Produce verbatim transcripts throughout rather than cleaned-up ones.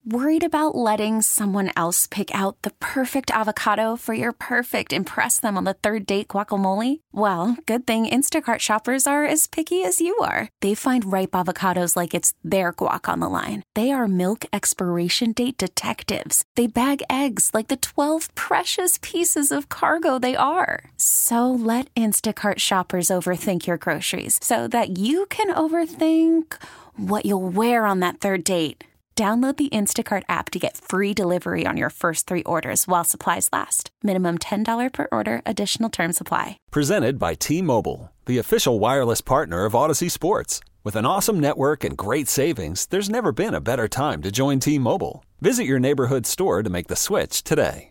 Worried about letting someone else pick out the perfect avocado for your perfect impress them on the third date guacamole? Well, good thing Instacart shoppers are as picky as you are. They find ripe avocados like it's their guac on the line. They are milk expiration date detectives. They bag eggs like the twelve precious pieces of cargo they are. So let Instacart shoppers overthink your groceries so that you can overthink what you'll wear on that third date. Download the Instacart app to get free delivery on your first three orders while supplies last. Minimum ten dollars per order. Additional terms apply. Presented by T-Mobile, the official wireless partner of Odyssey Sports. With an awesome network and great savings, there's never been a better time to join T-Mobile. Visit your neighborhood store to make the switch today.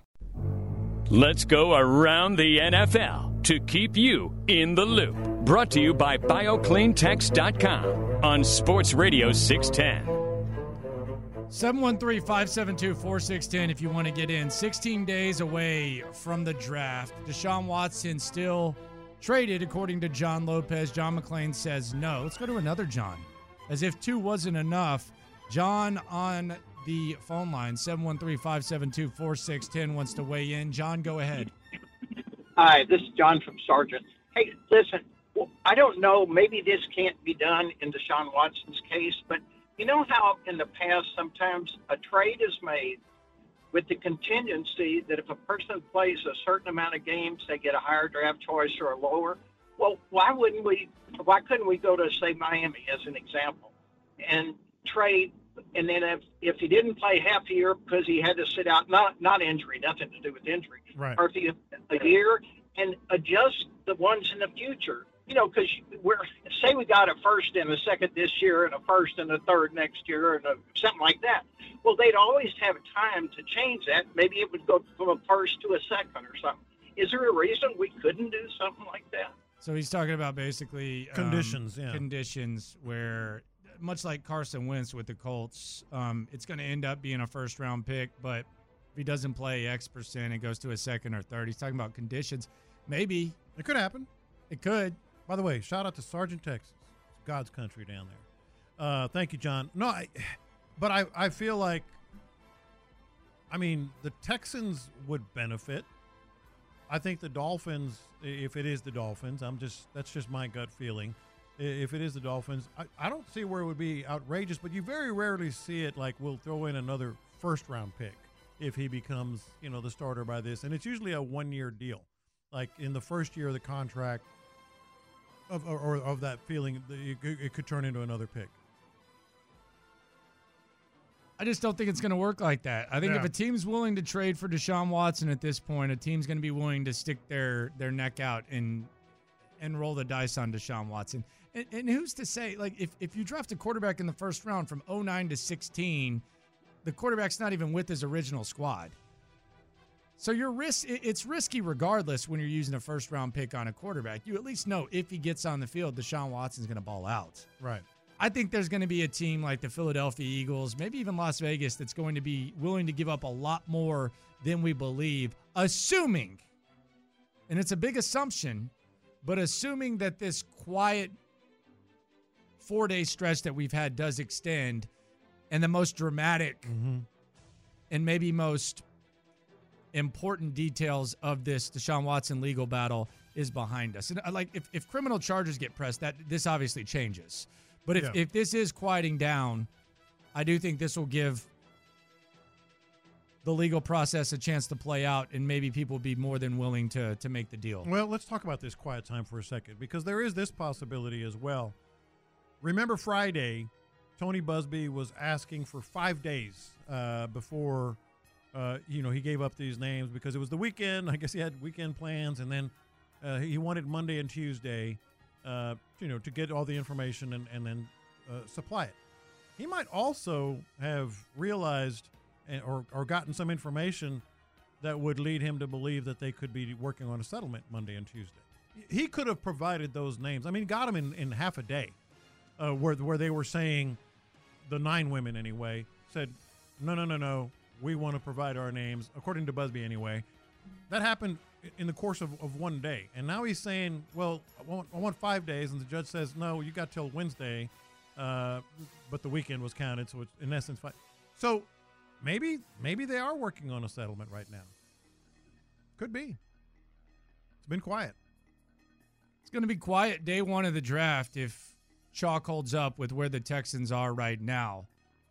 Let's go around the N F L to keep you in the loop. Brought to you by bio clean tex dot com on Sports Radio six ten. seven one three, five seven two, four six one zero if you want to get in. sixteen days away from the draft. Deshaun Watson still traded, according to John Lopez. John McClain says no. Let's go to another John. As if two wasn't enough, John on the phone line, seven one three, five seven two, four six one zero, wants to weigh in. John, go ahead. Hi, this is John from Sargent. Hey, listen, well, I don't know, maybe this can't be done in Deshaun Watson's case, but you know how in the past sometimes a trade is made with the contingency that if a person plays a certain amount of games, they get a higher draft choice or a lower? Well, why wouldn't we, why couldn't we go to, say, Miami as an example and trade, and then if, if he didn't play half a year because he had to sit out, not not injury, nothing to do with injury, right, or if he a year, and adjust the ones in the future? You know, because we're say we got a first and a second this year and a first and a third next year and a, something like that. Well, they'd always have time to change that. Maybe it would go from a first to a second or something. Is there a reason we couldn't do something like that? So he's talking about basically conditions, um, yeah. conditions where, much like Carson Wentz with the Colts, um, it's going to end up being a first round pick, but if he doesn't play X percent, it goes to a second or third. He's talking about conditions. Maybe it could happen. It could. By the way, shout out to Sargent, Texas. It's God's country down there. Uh, thank you, John. No, I, but I, I feel like, I mean, the Texans would benefit. I think the Dolphins, if it is the Dolphins, I'm just that's just my gut feeling. If it is the Dolphins, I, I don't see where it would be outrageous, but you very rarely see it like we'll throw in another first-round pick if he becomes, you know, the starter by this. And it's usually a one-year deal. Like in the first year of the contract, Of, or, or of that feeling, it, it could turn into another pick. I just don't think it's going to work like that. I think yeah. if a team's willing to trade for Deshaun Watson at this point, a team's going to be willing to stick their their neck out and and roll the dice on Deshaun Watson. And, and who's to say, like, if, if you draft a quarterback in the first round from oh nine to sixteen, the quarterback's not even with his original squad. So you're risk, it's risky regardless when you're using a first-round pick on a quarterback. You at least know if he gets on the field, Deshaun Watson's going to ball out. Right. I think there's going to be a team like the Philadelphia Eagles, maybe even Las Vegas, that's going to be willing to give up a lot more than we believe, assuming, and it's a big assumption, but assuming that this quiet four-day stretch that we've had does extend, and the most dramatic mm-hmm. and maybe most important details of this Deshaun Watson legal battle is behind us. And like if, if criminal charges get pressed, that this obviously changes. But if, yeah. if this is quieting down, I do think this will give the legal process a chance to play out, and maybe people will be more than willing to to make the deal. Well, let's talk about this quiet time for a second, because there is this possibility as well. Remember Friday, Tony Busby was asking for five days uh, before Uh, you know, he gave up these names because it was the weekend. I guess he had weekend plans, and then uh, he wanted Monday and Tuesday, uh, you know, to get all the information and, and then uh, supply it. He might also have realized or, or gotten some information that would lead him to believe that they could be working on a settlement Monday and Tuesday. He could have provided those names. I mean, got them in, in half a day uh, where, where they were saying, the nine women anyway, said, no, no, no, no. We want to provide our names, according to Busby anyway. That happened in the course of, of one day. And now he's saying, well, I want, I want five days. And the judge says, no, you got till Wednesday. Uh, but the weekend was counted. So it's in essence five. So maybe maybe they are working on a settlement right now. Could be. It's been quiet. It's going to be quiet day one of the draft if chalk holds up with where the Texans are right now.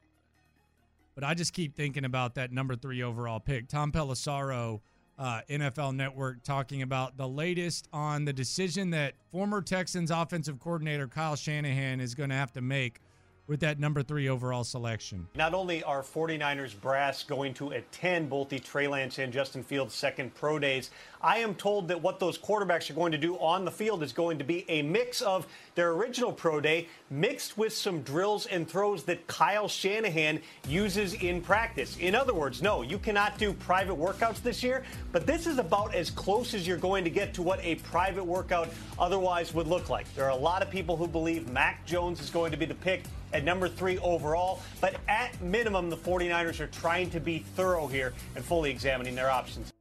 But I just keep thinking about that number three overall pick. Tom Pelissero, uh, N F L Network, talking about the latest on the decision that former Texans offensive coordinator Kyle Shanahan is going to have to make with that number three overall selection. Not only are 49ers brass going to attend both the Trey Lance and Justin Fields' second pro days, I am told that what those quarterbacks are going to do on the field is going to be a mix of their original pro day mixed with some drills and throws that Kyle Shanahan uses in practice. In other words, no, you cannot do private workouts this year, but this is about as close as you're going to get to what a private workout otherwise would look like. There are a lot of people who believe Mac Jones is going to be the pick at number three overall, but at minimum, the 49ers are trying to be thorough here and fully examining their options.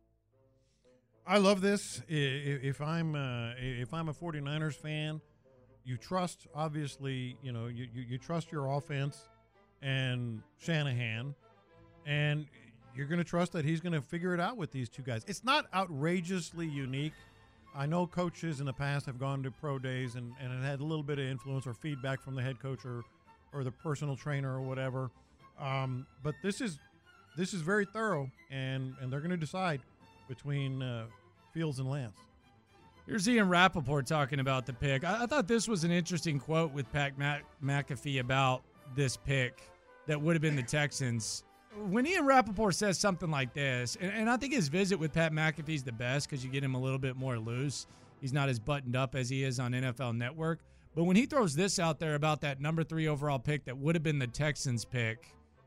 I love this. If I'm uh, if I'm a 49ers fan, you trust, obviously, you know, you, you, you trust your offense and Shanahan, and you're going to trust that he's going to figure it out with these two guys. It's not outrageously unique. I know coaches in the past have gone to pro days and, and it had a little bit of influence or feedback from the head coach or or the personal trainer or whatever. Um, but this is this is very thorough, and, and they're going to decide between uh, Fields and Lance. Here's Ian Rappaport talking about the pick. I, I thought this was an interesting quote with Pat Mac- McAfee about this pick that would have been the Texans. When Ian Rappaport says something like this, and, and I think his visit with Pat McAfee is the best because you get him a little bit more loose. He's not as buttoned up as he is on N F L Network. But when he throws this out there about that number three overall pick that would have been the Texans pick,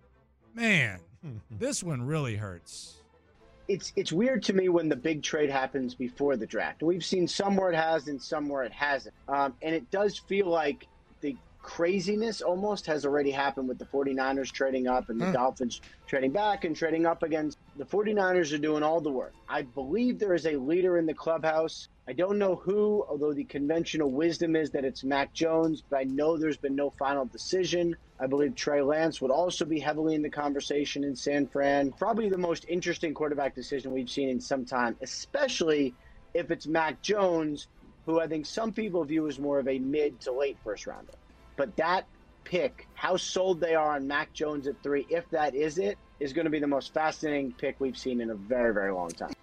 man, this one really hurts. It's it's weird to me when the big trade happens before the draft. We've seen some where it has and some where it hasn't. Um, and it does feel like the craziness almost has already happened with the 49ers trading up and the huh. Dolphins trading back and trading up against. The 49ers are doing all the work. I believe there is a leader in the clubhouse. I don't know who, although the conventional wisdom is that it's Mac Jones, but I know there's been no final decision. I believe Trey Lance would also be heavily in the conversation in San Fran. Probably the most interesting quarterback decision we've seen in some time, especially if it's Mac Jones, who I think some people view as more of a mid to late first rounder. But that pick, how sold they are on Mac Jones at three, if that is it, is going to be the most fascinating pick we've seen in a very, very long time.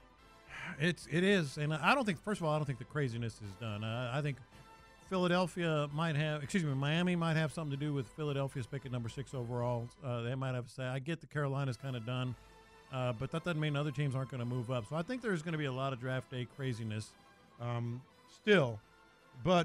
It's it is, and I don't think. First of all, I don't think the craziness is done. Uh, I think Philadelphia might have, excuse me, Miami might have something to do with Philadelphia's pick at number six overall. Uh, they might have to say, I get the Carolina's kind of done, uh, but that doesn't mean other teams aren't going to move up. So I think there's going to be a lot of draft day craziness um, still. But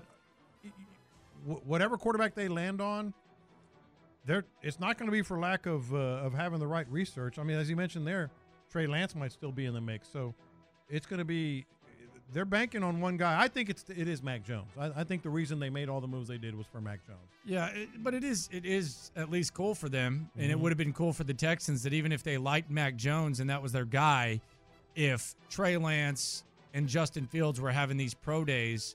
w- whatever quarterback they land on, they're it's not going to be for lack of uh, of having the right research. I mean, as you mentioned there, Trey Lance might still be in the mix. So it's going to be they're banking on one guy. I think it's it is Mac Jones. I, I think the reason they made all the moves they did was for Mac Jones. Yeah, it, but it is it is at least cool for them, and mm-hmm. it would have been cool for the Texans that even if they liked Mac Jones and that was their guy, if Trey Lance and Justin Fields were having these pro days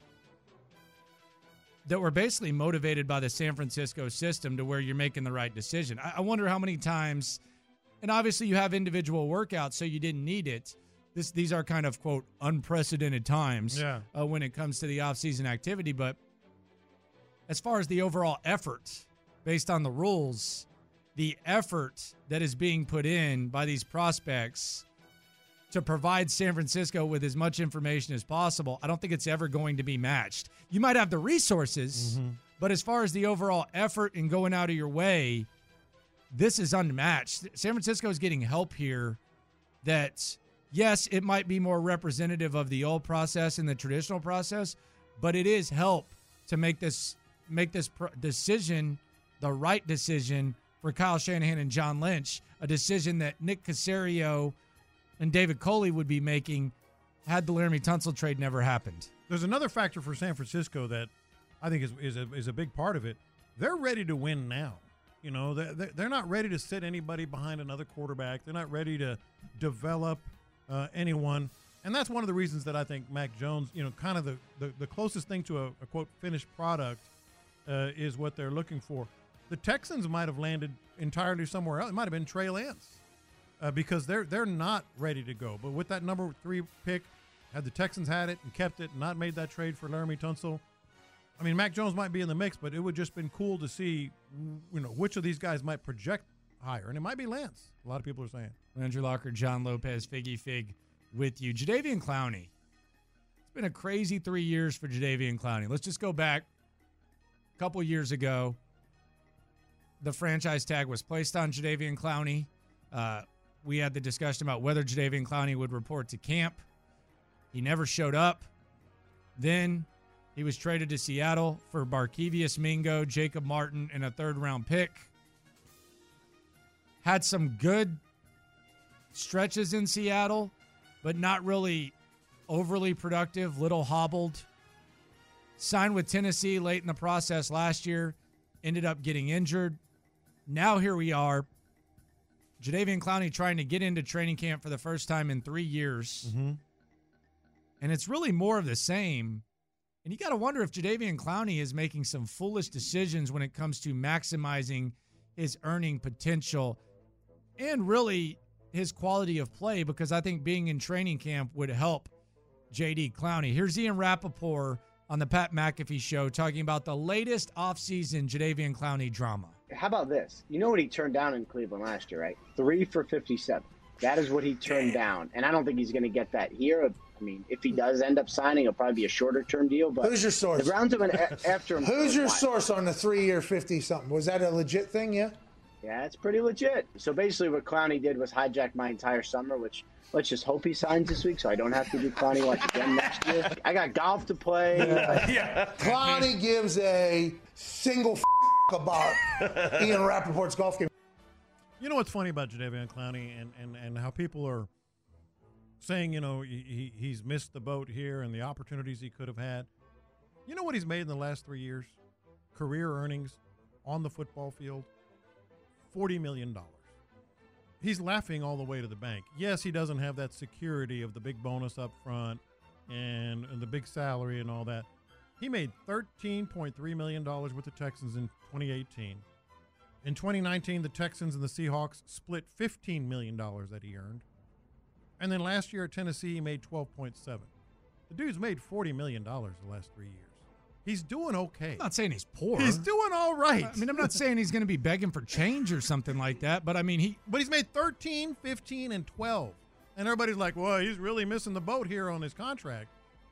that were basically motivated by the San Francisco system to where you're making the right decision. I, I wonder how many times, and obviously you have individual workouts, so you didn't need it. This, these are kind of, quote, unprecedented times yeah. uh, when it comes to the offseason activity. But as far as the overall effort, based on the rules, the effort that is being put in by these prospects to provide San Francisco with as much information as possible, I don't think it's ever going to be matched. You might have the resources, mm-hmm. but as far as the overall effort and going out of your way, this is unmatched. San Francisco is getting help here that – yes, it might be more representative of the old process and the traditional process, but it is help to make this make this pro- decision the right decision for Kyle Shanahan and John Lynch, a decision that Nick Caserio and David Coley would be making had the Laramie Tunsil trade never happened. There's another factor for San Francisco that I think is is a, is a big part of it. They're ready to win now. You know, they're, they're not ready to sit anybody behind another quarterback. They're not ready to develop Uh, anyone, and that's one of the reasons that I think Mac Jones, you know, kind of the, the, the closest thing to a, a quote finished product uh, is what they're looking for. the Texans might have landed entirely somewhere else. It might have been Trey Lance uh, because they're they're not ready to go. But with that number three pick, had the Texans had it and kept it and not made that trade for Laramie Tunsil, I mean, Mac Jones might be in the mix, but it would just been cool to see, you know, which of these guys might project higher. And it might be Lance. A lot of people are saying. Andrew Locker, John Lopez, Figgy Fig with you. Jadeveon Clowney. It's been a crazy three years for Jadeveon Clowney. Let's just go back a couple years ago. The franchise tag was placed on Jadeveon Clowney. Uh, we had the discussion about whether Jadeveon Clowney would report to camp. He never showed up. Then he was traded to Seattle for Barkevious Mingo, Jacob Martin, and a third-round pick. Had some good stretches in Seattle, but not really overly productive, little hobbled. Signed with Tennessee late in the process last year, ended up getting injured. Now here we are. Jadeveon Clowney trying to get into training camp for the first time in three years. Mm-hmm. And it's really more of the same. And you got to wonder if Jadeveon Clowney is making some foolish decisions when it comes to maximizing his earning potential and really his quality of play, because I think being in training camp would help J D Clowney. Here's Ian Rappaport on the Pat McAfee Show talking about the latest offseason Jadeveon Clowney drama. How about this? You know what he turned down in Cleveland last year, right? Three for fifty-seven. That is what he turned down. And I don't think he's going to get that here. I mean, if he does end up signing, it'll probably be a shorter-term deal. But who's your source? The Browns have been a- after him. Who's your source on the three-year fifty-something? Was that a legit thing, yeah? Yeah, it's pretty legit. So basically what Clowney did was hijack my entire summer, which let's just hope he signs this week so I don't have to do Clowney Watch again next year. I got golf to play. Yeah. yeah. Clowney gives a single f- about Ian Rappaport's golf game. You know what's funny about Jadeveon Clowney and, and, and how people are saying, you know, he, he's missed the boat here and the opportunities he could have had. You know what he's made in the last three years? Career earnings on the football field? forty million dollars. He's laughing all the way to the bank. Yes, he doesn't have that security of the big bonus up front and, and the big salary and all that. He made thirteen point three million dollars with the Texans in twenty eighteen. In twenty nineteen, the Texans and the Seahawks split fifteen million dollars that he earned. And then last year at Tennessee, he made twelve point seven. The dude's made forty million dollars the last three years. He's doing okay. I'm not saying he's poor. He's doing all right. I mean, I'm not saying he's going to be begging for change or something like that, but I mean, he. But he's made thirteen, fifteen, and twelve. And everybody's like, well, he's really missing the boat here on his contract.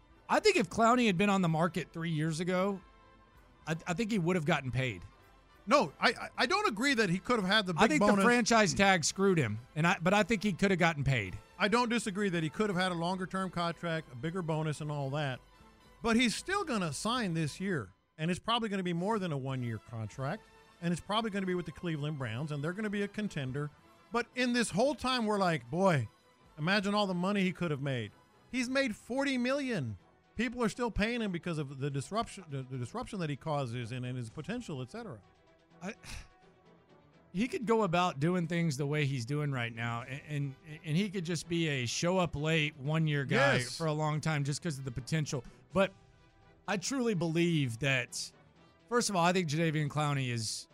I think if Clowney had been on the market three years ago, I, I think he would have gotten paid. No, I I don't agree that he could have had the big I think bonus. the franchise tag screwed him, and I but I think he could have gotten paid. I don't disagree that he could have had a longer-term contract, a bigger bonus, and all that. But he's still going to sign this year, and it's probably going to be more than a one-year contract, and it's probably going to be with the Cleveland Browns, and they're going to be a contender. But in this whole time, we're like, boy, imagine all the money he could have made. He's made forty million dollars. People are still paying him because of the disruption, the, the disruption that he causes, and, and his potential, et cetera. I, he could go about doing things the way he's doing right now, and and, and he could just be a show up late one year guy Yes. for a long time just because of the potential. But I truly believe that, first of all, I think Jadeveon Clowney is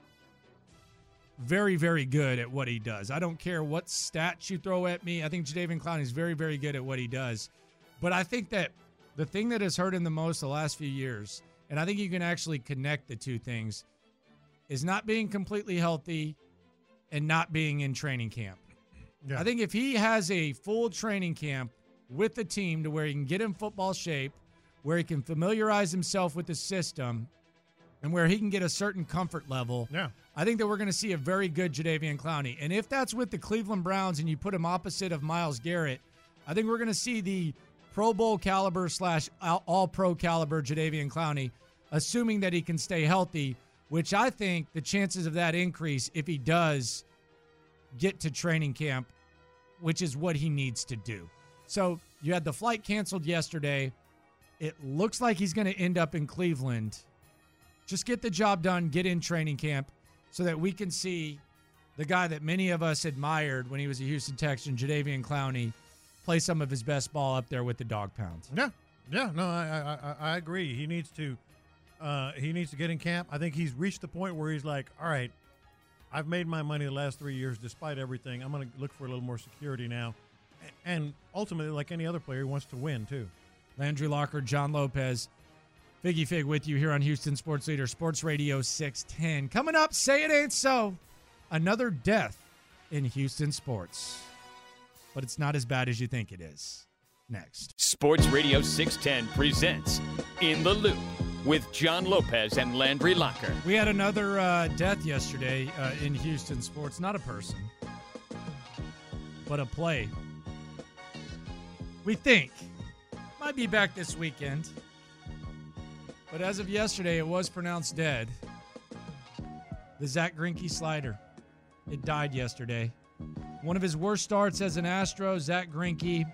very, very good at what he does. I don't care what stats you throw at me. I think Jadeveon Clowney is very, very good at what he does. But I think that the thing that has hurt him the most the last few years, and I think you can actually connect the two things, is not being completely healthy and not being in training camp. Yeah. I think if he has a full training camp with the team to where he can get in football shape, where he can familiarize himself with the system, and where he can get a certain comfort level, Yeah. I think that we're going to see a very good Jadeveon Clowney. And if that's with the Cleveland Browns and you put him opposite of Myles Garrett, I think we're going to see the Pro Bowl caliber slash all-pro caliber Jadeveon Clowney, assuming that he can stay healthy, which I think the chances of that increase if he does get to training camp, which is what he needs to do. So you had the flight canceled yesterday. It looks like he's going to end up in Cleveland. Just get the job done, get in training camp so that we can see the guy that many of us admired when he was a Houston Texan, Jadeveon Clowney, play some of his best ball up there with the dog pounds. Yeah, yeah, no, I, I, I agree. He needs to Uh, he needs to get in camp. I think he's reached the point where he's like, all right, I've made my money the last three years despite everything. I'm going to look for a little more security now. And ultimately, like any other player, he wants to win, too. Landry Locker, John Lopez, Figgy Fig with you here on Houston Sports Leader, Sports Radio six ten. Coming up, Say It Ain't So, another death in Houston sports. But it's not as bad as you think it is. Next. Sports Radio six ten presents In the Loop with John Lopez and Landry Locker. We had another uh, death yesterday uh, in Houston sports. Not a person, but a play. We think might be back this weekend. But as of yesterday, it was pronounced dead. The Zach Greinke slider. It died yesterday. One of his worst starts as an Astro, Zach Greinke.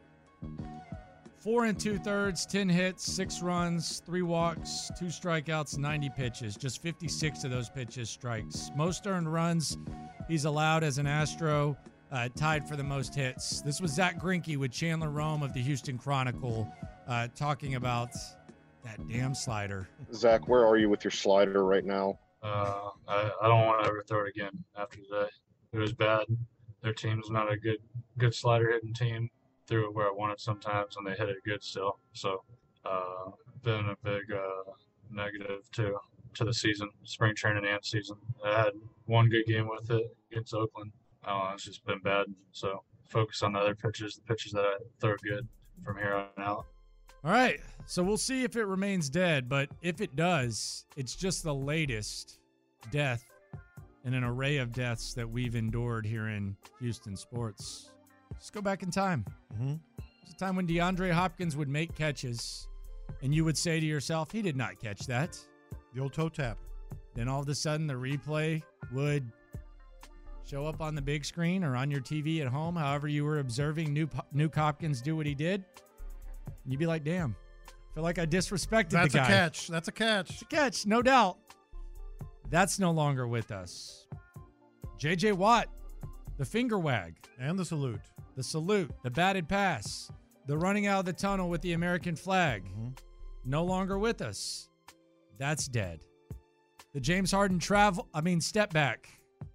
Four and two-thirds, ten hits, six runs, three walks, two strikeouts, ninety pitches. Just fifty-six of those pitches strikes. Most earned runs he's allowed as an Astro, uh, tied for the most hits. This was Zach Greinke with Chandler Rome of the Houston Chronicle uh, talking about that damn slider. Zach, where are you with your slider right now? Uh, I, I don't want to ever throw it again after today. It was bad. Their team's not a good good slider hitting team. Threw it where I wanted sometimes, and they hit it good still. So, uh, been a big uh, negative to to the season, spring training and season. I had one good game with it against Oakland. Uh, it's just been bad. So, focus on the other pitches, the pitches that I throw good from here on out. All right, so we'll see if it remains dead, but if it does, it's just the latest death in an array of deaths that we've endured here in Houston sports. Just go back in time. Mm-hmm. There's a time when DeAndre Hopkins would make catches, and you would say to yourself, he did not catch that. The old toe tap. Then all of a sudden, the replay would show up on the big screen or on your T V at home, however you were observing Nuke, Nuke Hopkins do what he did. And you'd be like, damn, I feel like I disrespected That's the guy. That's a catch. That's a catch. It's a catch, no doubt. That's no longer with us. J J. Watt, the finger wag. And the salute. The salute, the batted pass, the running out of the tunnel with the American flag. Mm-hmm. No longer with us. That's dead. The James Harden travel, I mean, step back.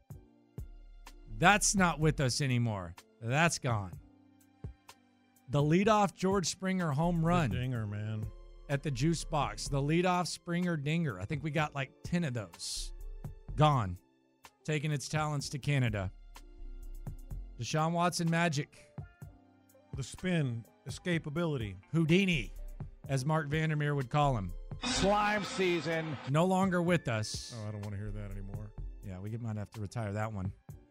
That's not with us anymore. That's gone. The leadoff George Springer home run. The dinger, man. At the juice box. The leadoff Springer dinger. I think we got like ten of those. Gone. Taking its talents to Canada. Deshaun Watson magic. The spin, escapability. Houdini, as Mark Vandermeer would call him. Slime season. No longer with us. Oh, I don't want to hear that anymore. Yeah, we might have to retire that one.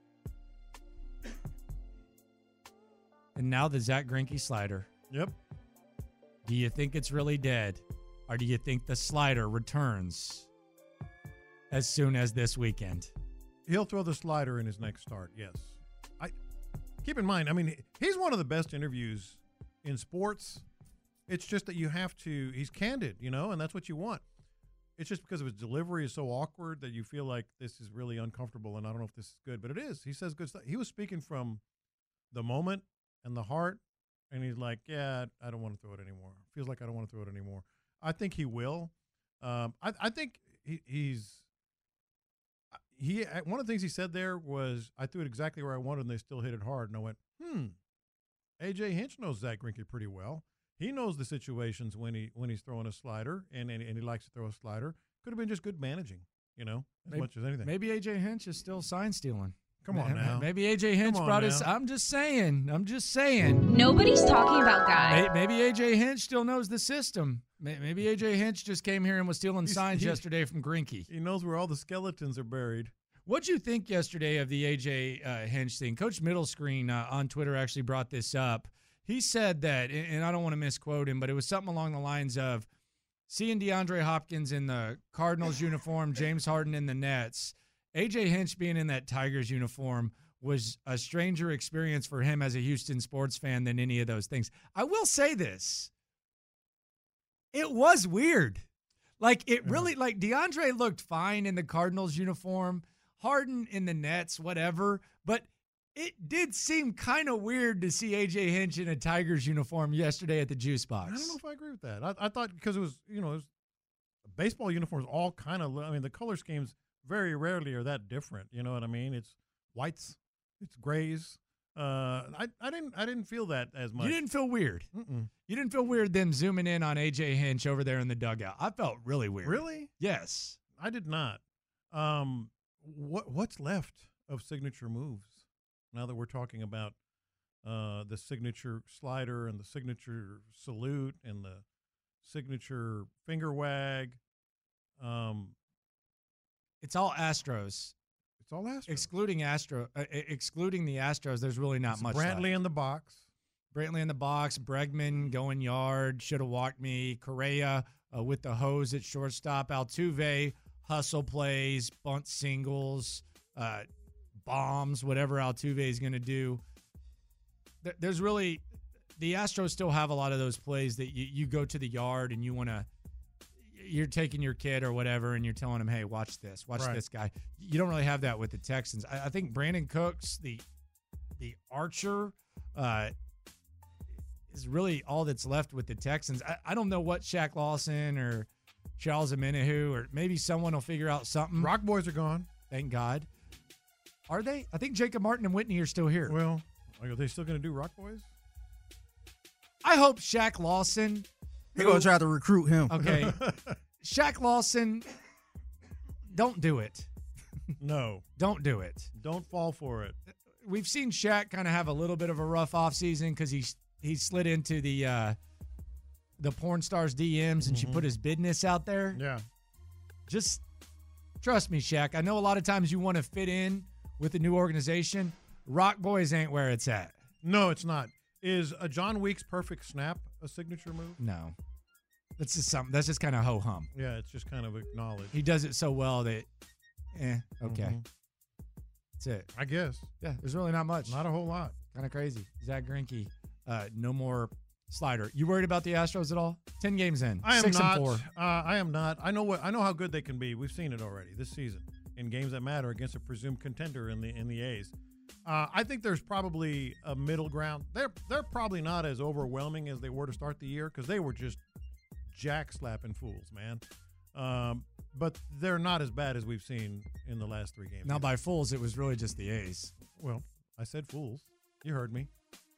And now the Zach Greinke slider. Yep. Do you think it's really dead? Or do you think the slider returns as soon as this weekend? He'll throw the slider in his next start, yes. I keep in mind, I mean, he's one of the best interviews in sports. It's just that you have to, he's candid, you know, and that's what you want. It's just because of his delivery is so awkward that you feel like this is really uncomfortable and I don't know if this is good, but it is. He says good stuff. He was speaking from the moment and the heart, and he's like, yeah, I don't want to throw it anymore. Feels like I don't want to throw it anymore. I think he will. Um, I, I think he, he's he. One of the things he said there was, I threw it exactly where I wanted, and they still hit it hard. And I went, hmm. A J Hinch knows Zach Greinke pretty well. He knows the situations when he when he's throwing a slider, and and, and he likes to throw a slider. Could have been just good managing, you know, as maybe, much as anything. Maybe A J Hinch is still sign stealing. Come on now. Maybe A J Hinch brought now. his. I'm just saying. I'm just saying. Nobody's talking about Guy. Maybe A J Hinch still knows the system. Maybe A J Hinch just came here and was stealing He's, signs he, yesterday from Greinke. He knows where all the skeletons are buried. What'd you think yesterday of the A J uh, Hinch thing? Coach Middlescreen uh, on Twitter actually brought this up. He said that, and I don't want to misquote him, but it was something along the lines of seeing DeAndre Hopkins in the Cardinals uniform, James Harden in the Nets, A J Hinch being in that Tigers uniform was a stranger experience for him as a Houston sports fan than any of those things. I will say this. It was weird. Like, it really, like, DeAndre looked fine in the Cardinals uniform, Harden in the Nets, whatever, but it did seem kind of weird to see A J Hinch in a Tigers uniform yesterday at the juice box. I don't know if I agree with that. I, I thought because it was, you know, it was a baseball uniforms all kind of, I mean, the color schemes very rarely are that different. You know what I mean? It's whites, it's grays. Uh, I, I didn't I didn't feel that as much. You didn't feel weird. Mm-mm. You didn't feel weird them zooming in on A J Hinch over there in the dugout. I felt really weird. Really? Yes. I did not. Um, what what's left of signature moves now that we're talking about uh, the signature slider and the signature salute and the signature finger wag? Um, it's all Astros. It's all Astros. Excluding Astro, uh, excluding the Astros, there's really not it's much. Brantley left. in the box. Brantley in the box. Bregman going yard. Should have walked me. Correa uh, with the hose at shortstop. Altuve hustle plays, bunt singles, uh, bombs, whatever Altuve is going to do. There, there's really the Astros still have a lot of those plays that you, you go to the yard and you want to. You're taking your kid or whatever, and you're telling him, "Hey, watch this, watch right. this guy." You don't really have that with the Texans. I, I think Brandon Cooks, the the Archer, uh, is really all that's left with the Texans. I, I don't know what Shaq Lawson or Charles Omenihu or maybe someone will figure out something. Rock Boys are gone. Thank God. Are they? I think Jacob Martin and Whitney are still here. Well, are they still going to do Rock Boys? I hope Shaq Lawson. They're going to try to recruit him. Okay. Shaq Lawson, don't do it. No. Don't do it. Don't fall for it. We've seen Shaq kind of have a little bit of a rough offseason because he, he slid into the uh, the porn star's D Ms and Mm-hmm. she put his business out there. Yeah. Just trust me, Shaq. I know a lot of times you want to fit in with a new organization. Rock Boys ain't where it's at. No, it's not. Is a John Weeks perfect snap a signature move? No. That's just something. That's just kind of ho-hum. Yeah, it's just kind of acknowledged. He does it so well that, eh, okay. Mm-hmm. That's it. I guess. Yeah, there's really not much. Not a whole lot. Kind of crazy. Zach Greinke, uh, no more slider. You worried about the Astros at all? Ten games in. I am six not. And four. Uh, I am not. I know what. I know how good they can be. We've seen it already this season in games that matter against a presumed contender in the in the A's. Uh, I think there's probably a middle ground. They're they're probably not as overwhelming as they were to start the year because they were just jack slapping fools, man. Um, but they're not as bad as we've seen in the last three games. Now, by fools, it was really just the A's. Well, I said fools. You heard me.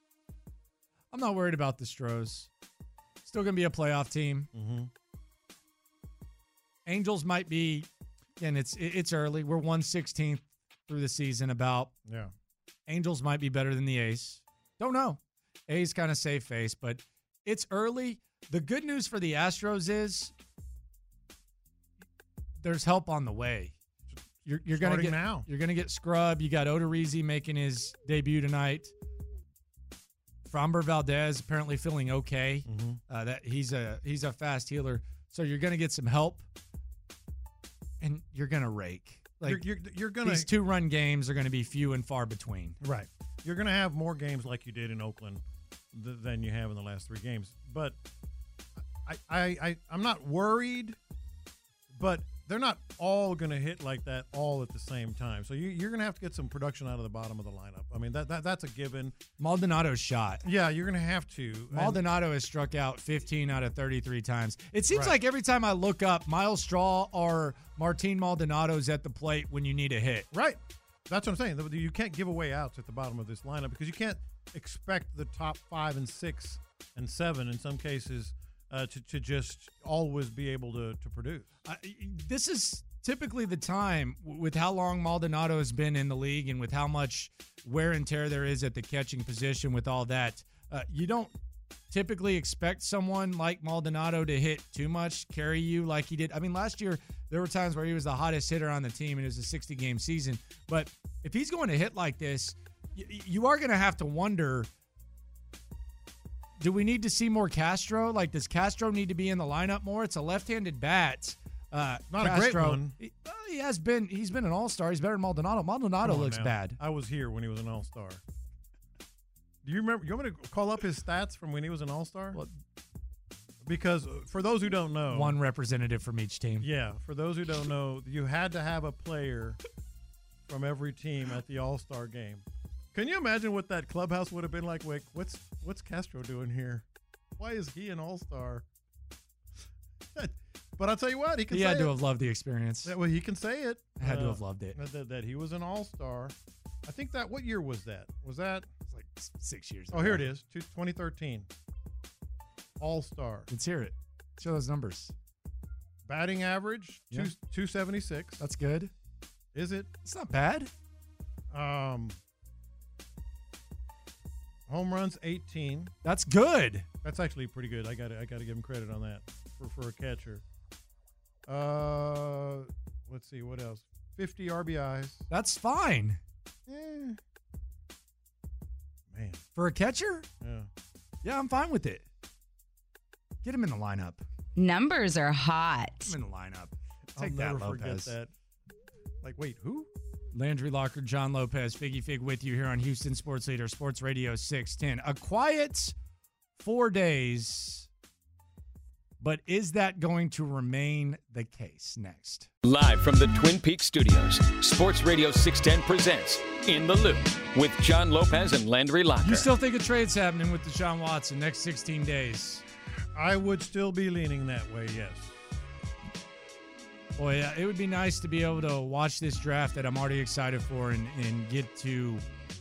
I'm not worried about the Stros. Still going to be a playoff team. Mm-hmm. Angels might be, again, it's it's early. We're one sixteenth through the season about. Yeah. Angels might be better than the A's. Don't know. A's kind of safe face, but it's early. The good news for the Astros is there's help on the way. You're, you're going to get now. You're going to get Scrub. You got Odorizzi making his debut tonight. Framber Valdez apparently feeling okay. Mm-hmm. Uh, that he's a he's a fast healer. So you're going to get some help, and you're going to rake. Like you're, you're, you're gonna these two run games are going to be few and far between. Right. You're going to have more games like you did in Oakland th- than you have in the last three games. But I, I, I, I'm not worried, but they're not all going to hit like that all at the same time. So you, you're going to have to get some production out of the bottom of the lineup. I mean, that, that that's a given. Maldonado's shot. Yeah, you're going to have to. Maldonado has struck out fifteen out of thirty-three times. It seems Right. like every time I look up, Miles Straw or Martin Maldonado's at the plate when you need a hit. Right. That's what I'm saying. You can't give away outs at the bottom of this lineup because you can't expect the top five and six and seven in some cases uh, to, to just always be able to, to produce. Uh, this is typically the time with how long Maldonado has been in the league and with how much wear and tear there is at the catching position with all that. Uh, you don't typically expect someone like Maldonado to hit too much, carry you like he did. I mean, last year there were times where he was the hottest hitter on the team and it was a sixty-game season. But if he's going to hit like this, you, you are going to have to wonder, do we need to see more Castro? Like, does Castro need to be in the lineup more? It's a left-handed bat. Uh, Not Castro, a great one. He, uh, he has been. He's been an all-star. He's better than Maldonado. Maldonado Come on looks now. bad. I was here when he was an all-star. Do you remember? You want me to call up his stats from when he was an all-star? Well, because for those who don't know, one representative from each team. Yeah, for those who don't know, you had to have a player from every team at the all-star game. Can you imagine what that clubhouse would have been like? Wait, what's what's Castro doing here? Why is he an all-star? But I'll tell you what, he can He say had to it. have loved the experience. That, well, he can say it. Had to Uh, have loved it. That, that he was an all-star. I think that, what year was that? Was that? It's like s- six years Oh, ago. here it is, two- twenty thirteen. All-star. Let's hear it. Show those numbers. Batting average, Yeah. two, 276. That's good. Is it? It's not bad. Um, home runs, eighteen. That's good. That's actually pretty good. I got I got to give him credit on that for, for a catcher. Uh, let's see what else. fifty R B Is. That's fine. Eh. Man. For a catcher? Yeah. Yeah, I'm fine with it. Get him in the lineup. Numbers are hot. Get him in the lineup. I'll Take that, never forget Lopez. that. Like, wait, who? Landry Locker, John Lopez, Figgy Fig with you here on Houston Sports Leader, Sports Radio six ten. A quiet four days, but is that going to remain the case? Next. Live from the Twin Peaks studios, Sports Radio six ten presents In the Loop with John Lopez and Landry Locker. You still think a trade's happening with Deshaun Watson next sixteen days? I would still be leaning that way, yes. Boy, yeah, it would be nice to be able to watch this draft that I'm already excited for and, and get to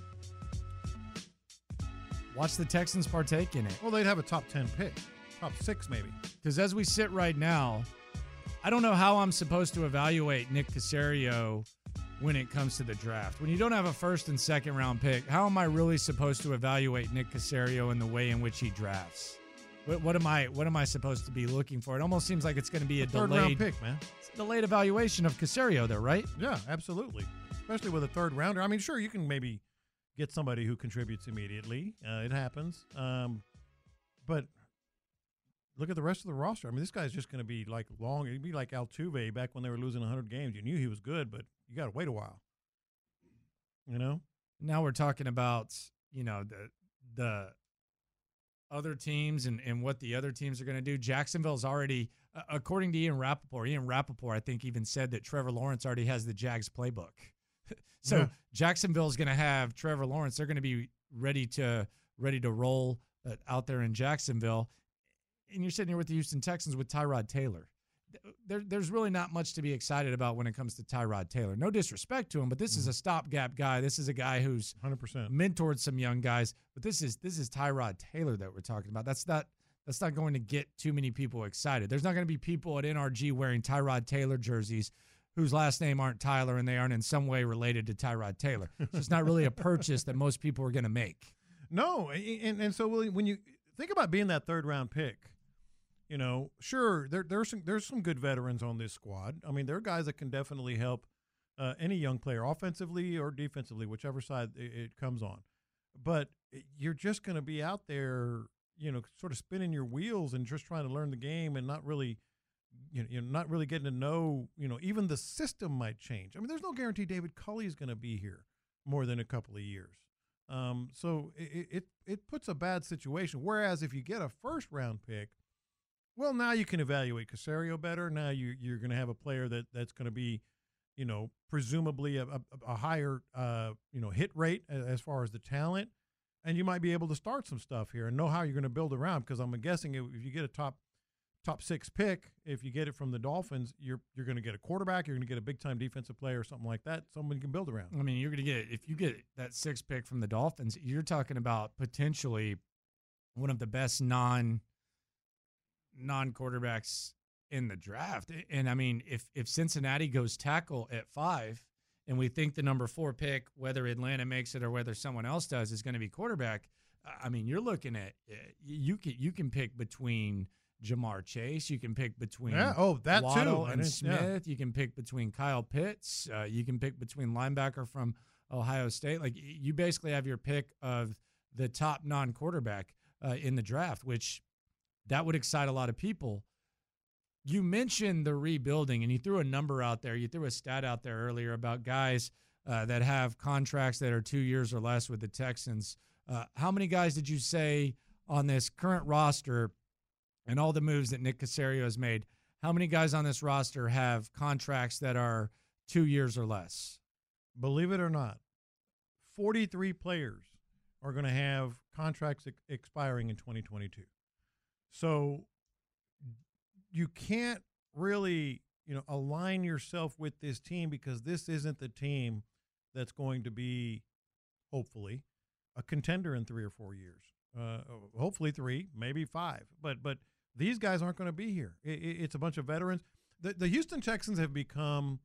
watch the Texans partake in it. Well, they'd have a top ten pick. Top six, maybe. Because as we sit right now, I don't know how I'm supposed to evaluate Nick Caserio when it comes to the draft. When you don't have a first and second round pick, how am I really supposed to evaluate Nick Caserio in the way in which he drafts? What, what am I what am I supposed to be looking for? It almost seems like it's going to be a Third delayed round pick, man. delayed evaluation of Caserio there, right? Yeah, absolutely. Especially with a third rounder. I mean, sure, you can maybe get somebody who contributes immediately. Uh, it happens. Um, but look at the rest of the roster. I mean, this guy's just going to be like long. He'd be like Altuve back when they were losing one hundred games. You knew he was good, but you got to wait a while. You know? Now we're talking about, you know, the the other teams and, and what the other teams are going to do. Jacksonville's already, uh, according to Ian Rappaport, Ian Rappaport, I think, even said that Trevor Lawrence already has the Jags playbook. so Yeah. Jacksonville's going to have Trevor Lawrence. They're going to be ready to ready to roll uh, out there in Jacksonville. And you're sitting here with the Houston Texans with Tyrod Taylor. There, there's really not much to be excited about when it comes to Tyrod Taylor. No disrespect to him, but this is a stopgap guy. This is a guy who's one hundred percent mentored some young guys. But this is this is Tyrod Taylor that we're talking about. That's not that's not going to get too many people excited. There's not going to be people at N R G wearing Tyrod Taylor jerseys whose last name aren't Tyler and they aren't in some way related to Tyrod Taylor. It's just not really a purchase that most people are going to make. No, and, and so when you think about being that third round pick, you know, sure, there there's some there's some good veterans on this squad. I mean, there are guys that can definitely help uh, any young player, offensively or defensively, whichever side it, it comes on. But you're just going to be out there, you know, sort of spinning your wheels and just trying to learn the game and not really, you know, you're not really getting to know, you know, even the system might change. I mean, there's no guarantee David Culley is going to be here more than a couple of years. Um, so it, it it puts a bad situation. Whereas if you get a first round pick, well, now you can evaluate Caserio better. Now you, you're going to have a player that, that's going to be, you know, presumably a, a, a higher, uh, you know, hit rate as far as the talent. And you might be able to start some stuff here and know how you're going to build around. Because I'm guessing if you get a top top six pick, if you get it from the Dolphins, you're you're going to get a quarterback, you're going to get a big-time defensive player or something like that, someone you can build around. I mean, you're going to get, if you get that six pick from the Dolphins, you're talking about potentially one of the best non non-quarterbacks in the draft. And I mean, if if Cincinnati goes tackle at five and we think the number four pick, whether Atlanta makes it or whether someone else does, is going to be quarterback, I mean, you're looking at, you can, you can pick between Jamar Chase, you can pick between yeah, oh, that Waddle too. and I Smith, yeah. you can pick between Kyle Pitts, uh, you can pick between linebacker from Ohio State. Like, you basically have your pick of the top non-quarterback uh, in the draft, which that would excite a lot of people. You mentioned the rebuilding, and you threw a number out there. You threw a stat out there earlier about guys uh, that have contracts that are two years or less with the Texans. Uh, how many guys did you say on this current roster and all the moves that Nick Caserio has made, how many guys on this roster have contracts that are two years or less? Believe it or not, forty-three players are going to have contracts ex- expiring in twenty twenty-two. So you can't really, you know, align yourself with this team because this isn't the team that's going to be, hopefully, a contender in three or four years. Uh, hopefully three, maybe five. But but these guys aren't going to be here. It, it, it's a bunch of veterans. The, the Houston Texans have become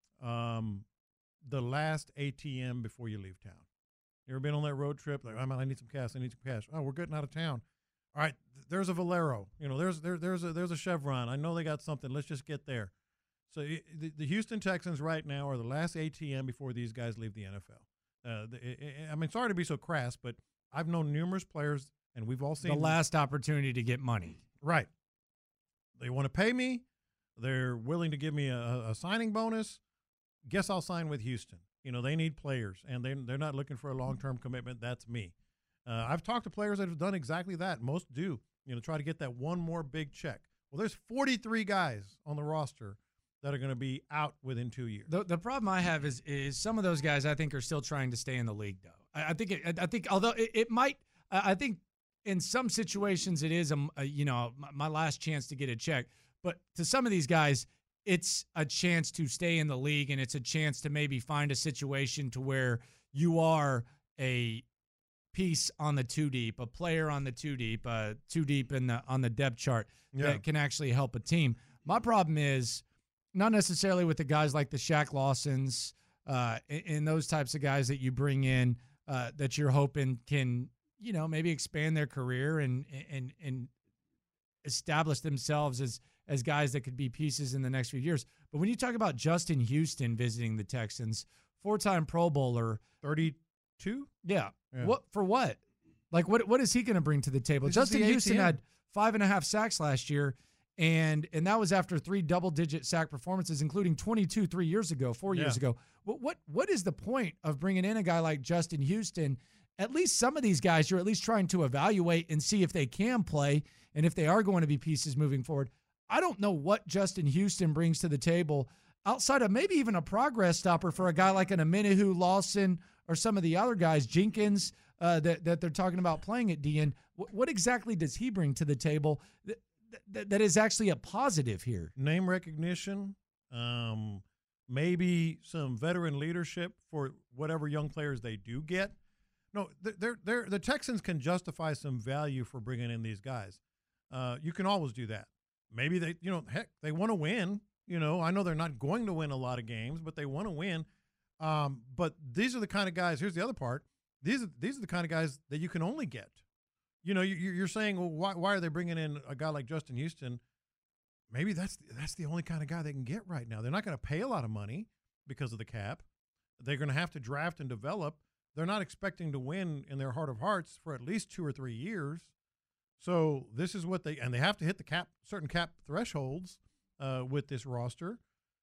um, the last A T M before you leave town. You ever been on that road trip? Like, oh, I need some cash. I need some cash. Oh, we're getting out of town. All right, there's a Valero. You know, there's there, there's a there's a Chevron. I know they got something. Let's just get there. So it, the, the Houston Texans right now are the last A T M before these guys leave the N F L. Uh, the, it, I mean, sorry to be so crass, but I've known numerous players, and we've all seen the last opportunity to get money. Right. They want to pay me. They're willing to give me a, a signing bonus. Guess I'll sign with Houston. You know, they need players, and they, they're not looking for a long-term commitment. That's me. Uh, I've talked to players that have done exactly that. Most do, you know, try to get that one more big check. Well, there's forty-three guys on the roster that are going to be out within two years. The, the problem I have is is some of those guys I think are still trying to stay in the league, though. I, I think it, I think although it, it might, I think in some situations it is a, a you know my, my last chance to get a check. But to some of these guys, it's a chance to stay in the league, and it's a chance to maybe find a situation to where you are a piece on the two deep, a player on the two deep, uh, two deep in the on the depth chart Yeah. that can actually help a team. My problem is not necessarily with the guys like the Shaq Lawsons uh, and, and those types of guys that you bring in uh, that you're hoping can, you know, maybe expand their career and and and establish themselves as as guys that could be pieces in the next few years. But when you talk about Justin Houston visiting the Texans, four-time Pro Bowler, thirty-two, yeah, Yeah. what for what? Like what what is he going to bring to the table? This is Justin the Houston A T M. had five and a half sacks last year, and and that was after three double-digit sack performances, including twenty-two three years ago, four years Yeah. ago. What what what is the point of bringing in a guy like Justin Houston? At least some of these guys, you're at least trying to evaluate and see if they can play and if they are going to be pieces moving forward. I don't know what Justin Houston brings to the table outside of maybe even a progress stopper for a guy like an Aminihu, Lawson, or some of the other guys, Jenkins, uh, that, that they're talking about playing at D N. What, what exactly does he bring to the table that, that, that is actually a positive here? Name recognition, um, maybe some veteran leadership for whatever young players they do get. No, they're, they're, the Texans can justify some value for bringing in these guys. Uh, you can always do that. Maybe they, you know, heck, they want to win. You know, I know they're not going to win a lot of games, but they want to win. Um, but these are the kind of guys. Here's the other part. These are these are the kind of guys that you can only get. You know, you, you're saying, well, why why are they bringing in a guy like Justin Houston? Maybe that's that's the only kind of guy they can get right now. They're not going to pay a lot of money because of the cap. They're going to have to draft and develop. They're not expecting to win in their heart of hearts for at least two or three years. So this is what they, and they have to hit the cap, certain cap thresholds uh, with this roster.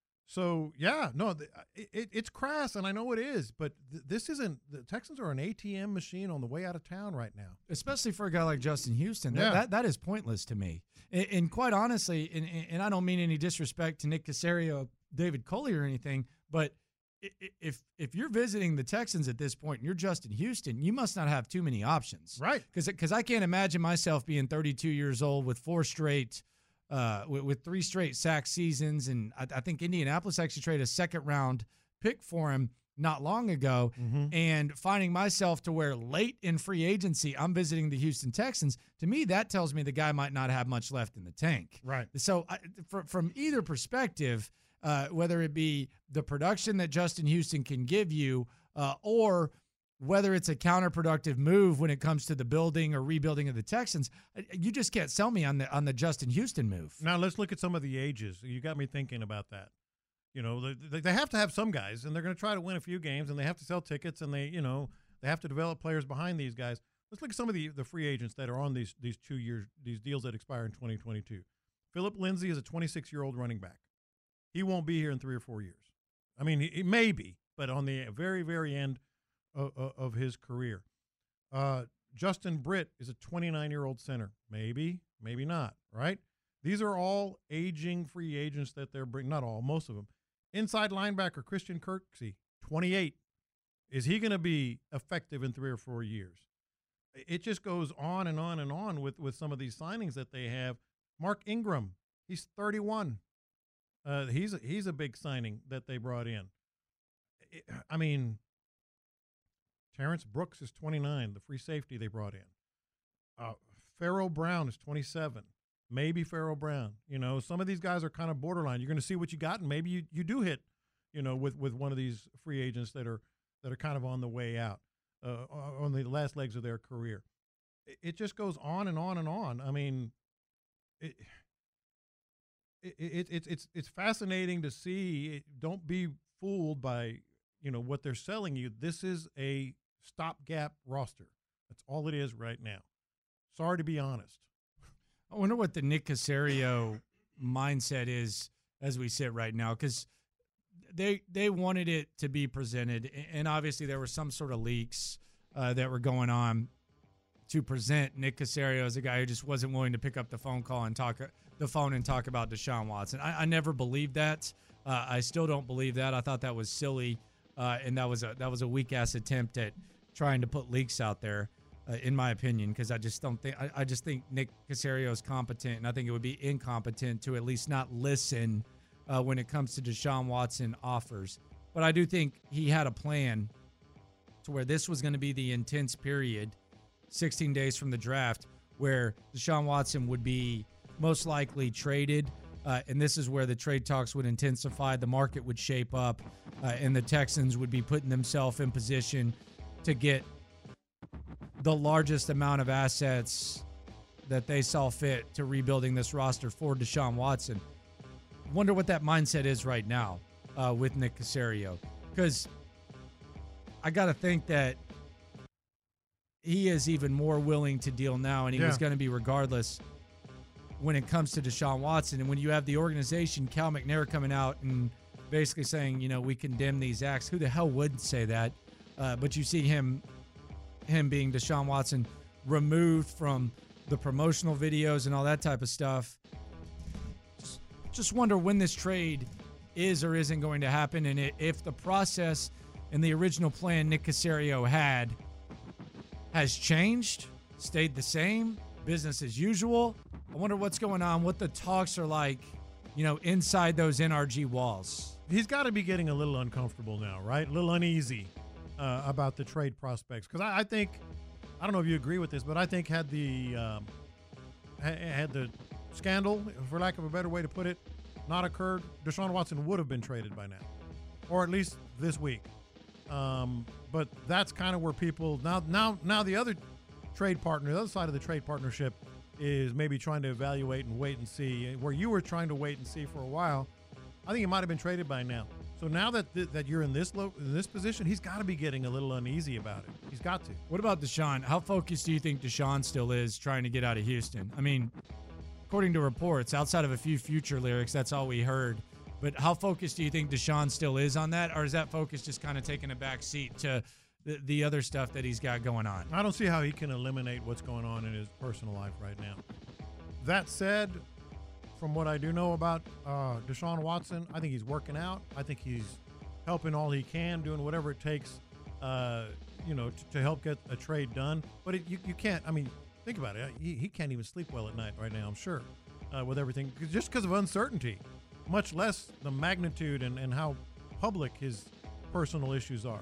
So yeah, no, the, it, it's crass, and I know it is, but th- this isn't. The Texans are an A T M machine on the way out of town right now, especially for a guy like Justin Houston. That Yeah. that, that is pointless to me. And, and quite honestly, and, and I don't mean any disrespect to Nick Caserio, David Coley, or anything, but i- i- if if you're visiting the Texans at this point and you're Justin Houston, you must not have too many options, right? Because because I can't imagine myself being thirty-two years old with four straight. Uh, with, with three straight sack seasons, and I, I think Indianapolis actually traded a second round pick for him not long ago, Mm-hmm. and finding myself to where late in free agency I'm visiting the Houston Texans. To me, that tells me the guy might not have much left in the tank. Right. So, I, from from either perspective, uh, whether it be the production that Justin Houston can give you, uh, or whether it's a counterproductive move when it comes to the building or rebuilding of the Texans, you just can't sell me on the on the Justin Houston move. Now let's look at some of the ages. You got me thinking about that. You know, they, they have to have some guys, and they're going to try to win a few games, and they have to sell tickets, and they, you know, they have to develop players behind these guys. Let's look at some of the, the free agents that are on these these two years these deals that expire in twenty twenty-two. Philip Lindsay is a twenty-six-year-old running back. He won't be here in three or four years. I mean, he, he may be, but on the very very end of, of his career. Uh, Justin Britt is a twenty-nine-year-old center. Maybe, maybe not, right? These are all aging free agents that they're bringing, not all, most of them. Inside linebacker Christian Kirksey, twenty-eight. Is he going to be effective in three or four years? It just goes on and on and on with, with some of these signings that they have. Mark Ingram, he's thirty-one. Uh, he's a, he's a big signing that they brought in. It, I mean, Terrence Brooks is twenty-nine, the free safety they brought in. Uh, Pharaoh Brown is twenty-seven. Maybe Pharaoh Brown. You know, some of these guys are kind of borderline. You're going to see what you got, and maybe you, you do hit, you know, with, with one of these free agents that are that are kind of on the way out, uh, on the last legs of their career. It, it just goes on and on and on. I mean, it, it, it it's it's it's fascinating to see. Don't be fooled by, you know, what they're selling you. This is a stopgap roster. That's all it is right now. Sorry to be honest. I wonder what the Nick Caserio mindset is as we sit right now, because they they wanted it to be presented, and obviously there were some sort of leaks uh, that were going on to present Nick Caserio as a guy who just wasn't willing to pick up the phone call and talk the phone and talk about Deshaun Watson. I, I never believed that. Uh, I still don't believe that. I thought that was silly, uh, and that was a that was a weak ass attempt at trying to put leaks out there. Uh, in my opinion, because I just don't think I, I just think Nick Caserio is competent, and I think it would be incompetent to at least not listen uh, when it comes to Deshaun Watson offers. But I do think he had a plan to where this was going to be the intense period, sixteen days from the draft, where Deshaun Watson would be most likely traded, uh, and this is where the trade talks would intensify, the market would shape up, uh, and the Texans would be putting themselves in position to get the largest amount of assets that they saw fit to rebuilding this roster for Deshaun Watson. Wonder what that mindset is right now uh, with Nick Caserio, because I got to think that he is even more willing to deal now, and he yeah. was going to be regardless when it comes to Deshaun Watson. And when you have the organization, Cal McNair, coming out and basically saying, you know, we condemn these acts, who the hell wouldn't say that? Uh, but you see him him being Deshaun Watson removed from the promotional videos and all that type of stuff. Just, just wonder when this trade is or isn't going to happen, and it, if the process and the original plan Nick Caserio had has changed, stayed the same, business as usual. I wonder what's going on, what the talks are like, you know, inside those N R G walls. He's got to be getting a little uncomfortable now, right? A little uneasy Uh, about the trade prospects, because I, I think, I don't know if you agree with this, but I think had the um, ha- had the scandal, for lack of a better way to put it, not occurred, Deshaun Watson would have been traded by now, or at least this week. Um, but that's kind of where people now now now the other trade partner, the other side of the trade partnership, is maybe trying to evaluate and wait and see. Where you were trying to wait and see for a while, I think he might have been traded by now. So now that th- that you're in this lo- in this position, he's got to be getting a little uneasy about it. He's got to. What about Deshaun? How focused do you think Deshaun still is trying to get out of Houston? I mean, according to reports, outside of a few future lyrics, that's all we heard. But how focused do you think Deshaun still is on that? Or is that focus just kind of taking a back seat to the, the other stuff that he's got going on? I don't see how he can eliminate what's going on in his personal life right now. That said, from what I do know about uh, Deshaun Watson, I think he's working out. I think he's helping all he can, doing whatever it takes, uh, you know, to, to help get a trade done. But it, you, you can't, I mean, think about it. He, he can't even sleep well at night right now, I'm sure, uh, with everything, just because of uncertainty, much less the magnitude and, and how public his personal issues are.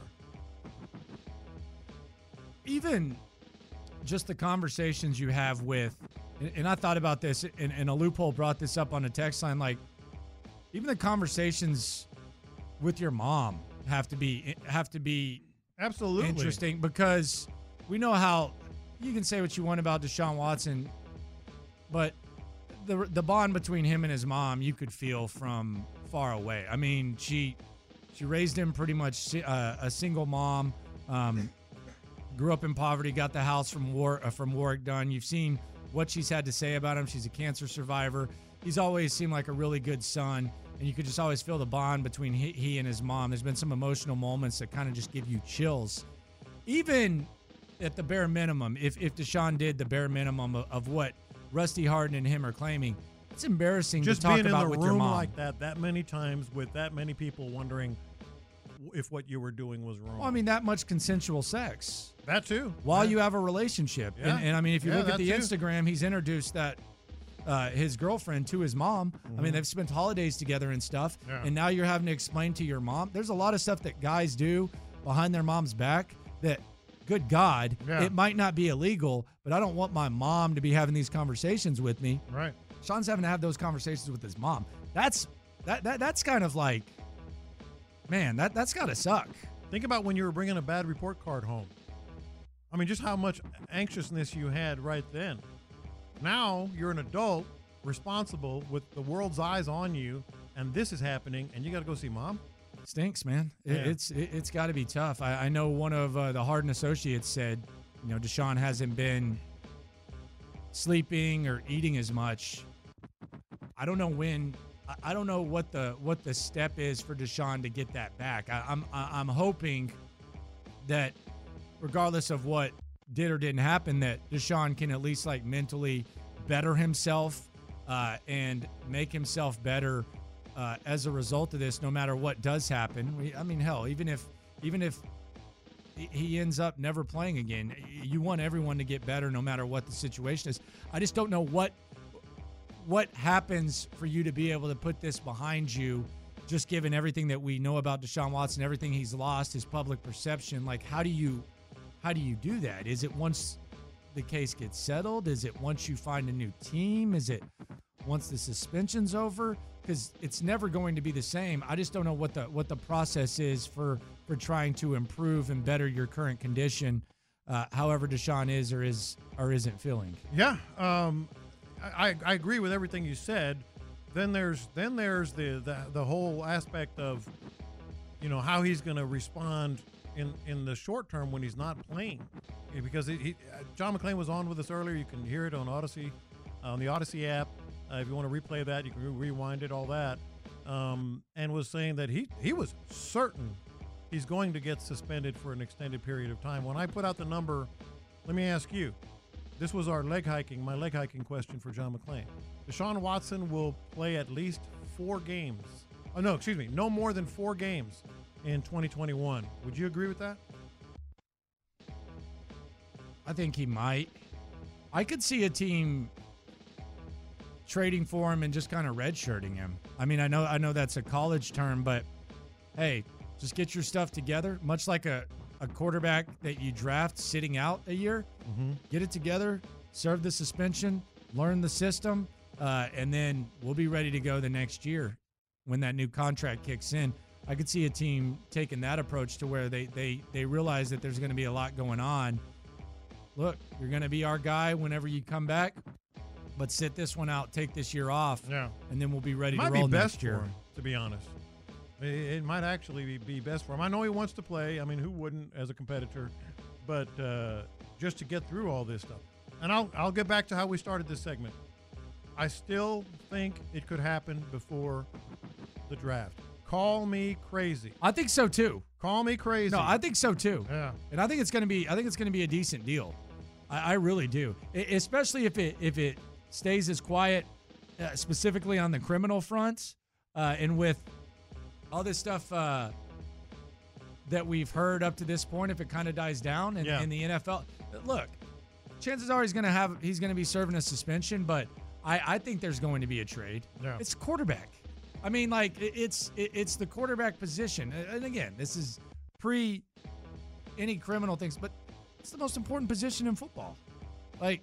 Even just the conversations you have with, and, and I thought about this, and, and a loophole brought this up on a text line, like even the conversations with your mom have to be have to be absolutely interesting, because we know how you can say what you want about Deshaun Watson, but the the bond between him and his mom you could feel from far away. I mean, she she raised him pretty much uh, a single mom. Um, grew up in poverty, got the house from War uh, from Warwick done. You've seen what she's had to say about him. She's a cancer survivor. He's always seemed like a really good son, and you could just always feel the bond between he, he and his mom. There's been some emotional moments that kind of just give you chills. Even at the bare minimum, if, if Deshaun did the bare minimum of, of what Rusty Hardin and him are claiming, it's embarrassing just to talk being about in the with room your mom. like that that many times with that many people wondering if what you were doing was wrong. Well, I mean, that much consensual sex. That too. While yeah. you have a relationship. Yeah. And, and I mean, if you yeah, look at the too. Instagram, he's introduced that uh, his girlfriend to his mom. Mm-hmm. I mean, they've spent holidays together and stuff. Yeah. And now you're having to explain to your mom. There's a lot of stuff that guys do behind their mom's back that, good God, yeah. it might not be illegal, but I don't want my mom to be having these conversations with me. Right. Sean's having to have those conversations with his mom. That's that, that that's kind of like, man, that, that's got to suck. Think about when you were bringing a bad report card home. I mean, just how much anxiousness you had right then. Now you're an adult, responsible, with the world's eyes on you, and this is happening, and you got to go see mom? Stinks, man. It, Yeah. It's it, it's got to be tough. I, I know one of uh, the Harden associates said, you know, Deshaun hasn't been sleeping or eating as much. I don't know when. I, I don't know what the what the step is for Deshaun to get that back. I, I'm I, I'm hoping that, regardless of what did or didn't happen, that Deshaun can at least like mentally better himself uh, and make himself better uh, as a result of this. No matter what does happen, we, I mean, hell, even if even if he ends up never playing again, you want everyone to get better, no matter what the situation is. I just don't know what what happens for you to be able to put this behind you. Just given everything that we know about Deshaun Watson, everything he's lost, his public perception, like how do you how do you do that? Is it once the case gets settled? Is it once you find a new team? Is it once the suspension's over? Because it's never going to be the same. I just don't know what the what the process is for for trying to improve and better your current condition, uh, however Deshaun is or is or isn't feeling. Yeah, um, I, I agree with everything you said. Then there's then there's the the, the whole aspect of, you know, how he's going to respond in, in the short term when he's not playing, because he, he, John McClain was on with us earlier. You can hear it on Odyssey, uh, on the Odyssey app. Uh, if you want to replay that, you can re- rewind it, all that, um, and was saying that he he was certain he's going to get suspended for an extended period of time. When I put out the number, let me ask you. This was our leg hiking, my leg hiking question for John McClain. Deshaun Watson will play at least four games. Oh, no, excuse me, no more than four games in twenty twenty-one. Would you agree with that? I think he might. I could see a team trading for him and just kind of redshirting him. I mean, I know I know that's a college term, but hey, just get your stuff together. Much like a, a quarterback that you draft sitting out a year, mm-hmm. get it together, serve the suspension, learn the system, uh, and then we'll be ready to go the next year when that new contract kicks in. I could see a team taking that approach to where they they they realize that there's going to be a lot going on. Look, you're going to be our guy whenever you come back, but sit this one out, take this year off, yeah. and then we'll be ready might to roll be best next year. For him, to be honest. It, it might actually be best for him. I know he wants to play. I mean, who wouldn't as a competitor? But uh, just to get through all this stuff. And I'll I'll get back to how we started this segment. I still think it could happen before the draft. Call me crazy. I think so too. Call me crazy. No, I think so too. Yeah. And I think it's going to be I think it's going to be a decent deal. I, I really do. I, especially if it if it stays as quiet, uh, specifically on the criminal front, uh, and with all this stuff uh, that we've heard up to this point, if it kind of dies down in, yeah. in the N F L. Look, chances are he's going to have he's going to be serving a suspension, but I, I think there's going to be a trade. Yeah. It's quarterback. I mean, like it, it's it, it's the quarterback position, and again, this is pre any criminal things, but it's the most important position in football. Like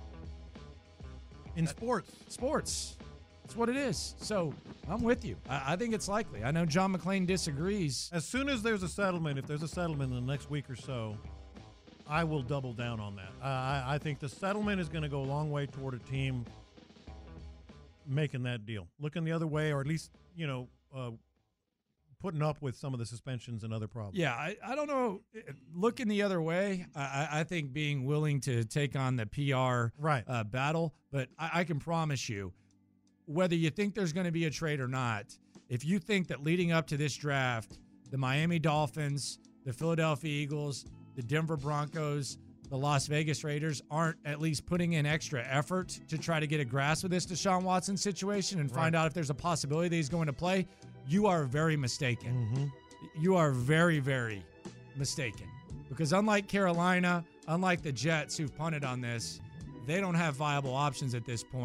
in sports, sports. It's what it is. So I'm with you. I, I think it's likely. I know John McClain disagrees. As soon as there's a settlement, if there's a settlement in the next week or so, I will double down on that. Uh, I, I think the settlement is going to go a long way toward a team making that deal, looking the other way, or at least, you know, uh, putting up with some of the suspensions and other problems. Yeah, I, I don't know. Looking the other way, I, I think being willing to take on the P R right. uh, battle, but I, I can promise you, whether you think there's going to be a trade or not, if you think that leading up to this draft, the Miami Dolphins, the Philadelphia Eagles, the Denver Broncos, the Las Vegas Raiders aren't at least putting in extra effort to try to get a grasp of this Deshaun Watson situation and right. find out if there's a possibility that he's going to play, you are very mistaken. Mm-hmm. You are very, very mistaken. Because unlike Carolina, unlike the Jets who've punted on this, they don't have viable options at this point.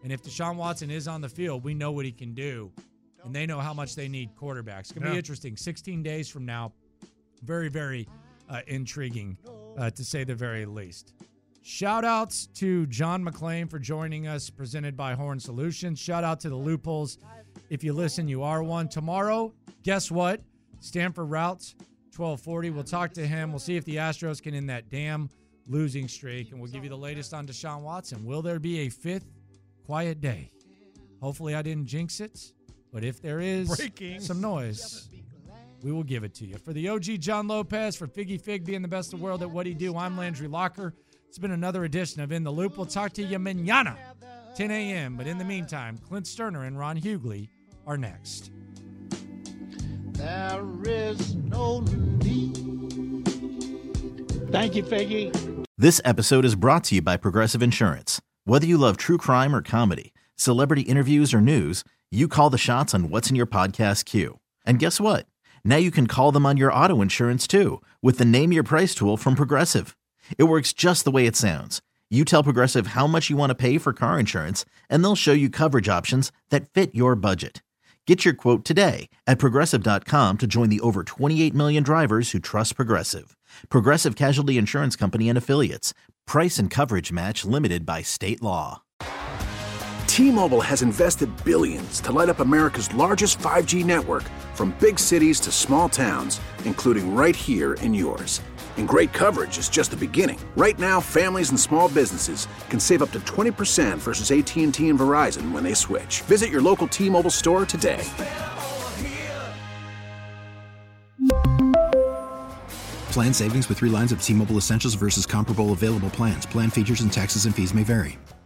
And if Deshaun Watson is on the field, we know what he can do. And they know how much they need quarterbacks. It's going to Yeah. be interesting. sixteen days from now, very, very uh, intriguing, uh, to say the very least. Shout-outs to John McClain for joining us, presented by Horn Solutions. Shout-out to the Loopholes. If you listen, you are one. Tomorrow, guess what? Stanford Routes, twelve forty. We'll talk to him. We'll see if the Astros can end that damn losing streak, and we'll give you the latest on Deshaun Watson. Will there be a fifth quiet day? Hopefully I didn't jinx it, but if there is Breaking. some noise, we will give it to you. For the O G John Lopez, for Figgy Fig being the best in the world at what he do, I'm Landry Locker. It's been another edition of In the Loop. We'll talk to you mañana, ten a.m. But in the meantime, Clint Sterner and Ron Hughley are next. There is no need. Thank you, Figgy. This episode is brought to you by Progressive Insurance. Whether you love true crime or comedy, celebrity interviews or news, you call the shots on what's in your podcast queue. And guess what? Now you can call them on your auto insurance too, with the Name Your Price tool from Progressive. It works just the way it sounds. You tell Progressive how much you want to pay for car insurance, and they'll show you coverage options that fit your budget. Get your quote today at Progressive dot com to join the over twenty-eight million drivers who trust Progressive. Progressive Casualty Insurance Company and Affiliates. Price and coverage match limited by state law. T-Mobile has invested billions to light up America's largest five G network, from big cities to small towns, including right here in yours. And great coverage is just the beginning. Right now, families and small businesses can save up to twenty percent versus A T and T and Verizon when they switch. Visit your local T-Mobile store today. Plan savings with three lines of T-Mobile Essentials versus comparable available plans. Plan features and taxes and fees may vary.